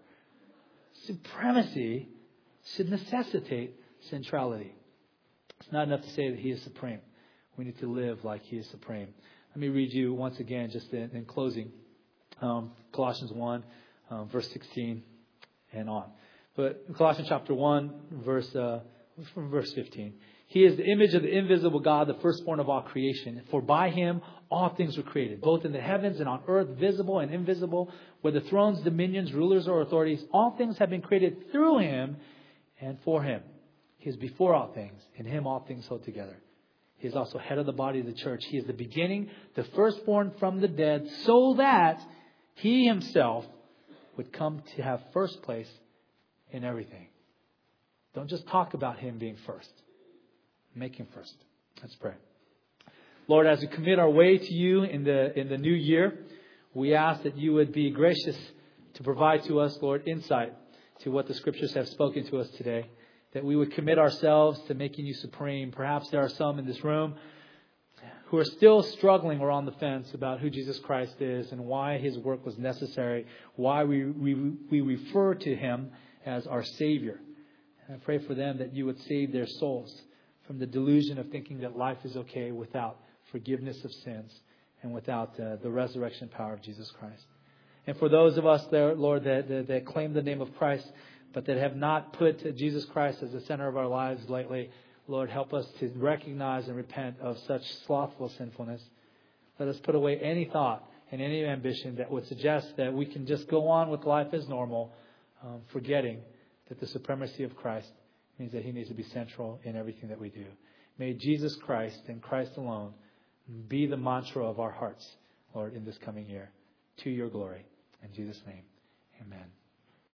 Supremacy should necessitate centrality. It's not enough to say that He is supreme. We need to live like He is supreme. Let me read you once again, just in closing, Colossians 1, verse 16 and on. But Colossians chapter 1, from verse 15. He is the image of the invisible God, the firstborn of all creation. For by Him all things were created, both in the heavens and on earth, visible and invisible, whether thrones, dominions, rulers, or authorities. All things have been created through Him and for Him. He is before all things. In Him all things hold together. He is also head of the body of the church. He is the beginning, the firstborn from the dead, so that He Himself would come to have first place in everything. Don't just talk about Him being first. Make Him first. Let's pray. Lord, as we commit our way to You in the new year, we ask that You would be gracious to provide to us, Lord, insight to what the Scriptures have spoken to us today. That we would commit ourselves to making You supreme. Perhaps there are some in this room who are still struggling or on the fence about who Jesus Christ is and why His work was necessary, why we refer to Him as our Savior. And I pray for them that You would save their souls from the delusion of thinking that life is okay without forgiveness of sins and without the resurrection power of Jesus Christ. And for those of us there, Lord, that claim the name of Christ, but that have not put Jesus Christ as the center of our lives lately, Lord, help us to recognize and repent of such slothful sinfulness. Let us put away any thought and any ambition that would suggest that we can just go on with life as normal, forgetting that the supremacy of Christ means that He needs to be central in everything that we do. May Jesus Christ and Christ alone be the mantra of our hearts, Lord, in this coming year. To Your glory. In Jesus' name, amen.